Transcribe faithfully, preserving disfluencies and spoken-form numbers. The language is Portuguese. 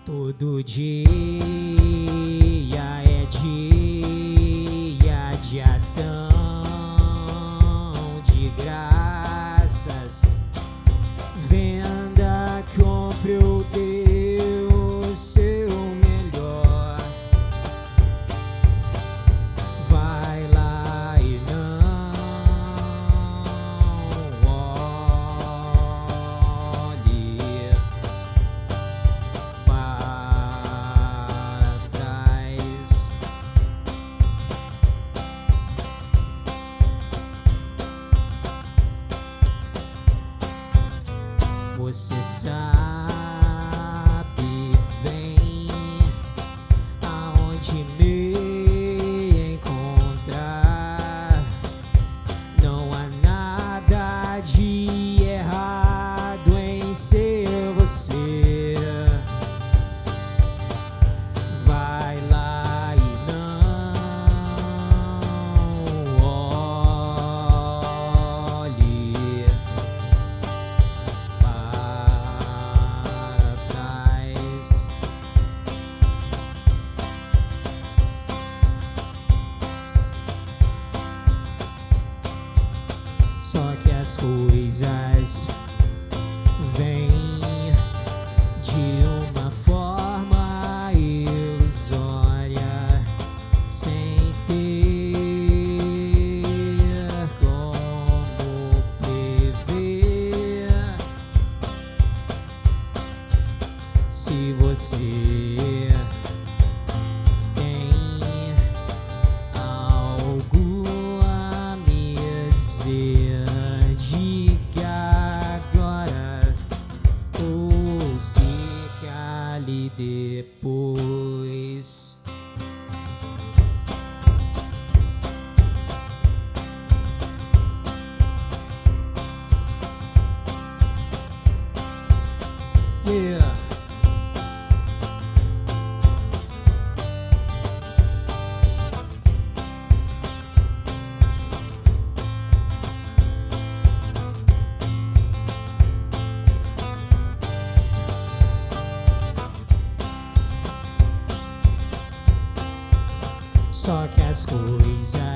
Todo dia é dia de ação de graças. Venda, compre ou dê o seu melhor. Vai lá e não olhe para trás. Você sabe bem aonde me encontrar. Não há nada de errado em ser você. Vai lá e não olhe para trás. Só que as coisas vêm de uma forma ilusória, sem ter como prever. Se você tem algo a me dizer, diga agora ou se cale depois. Yeah. Só que as coisas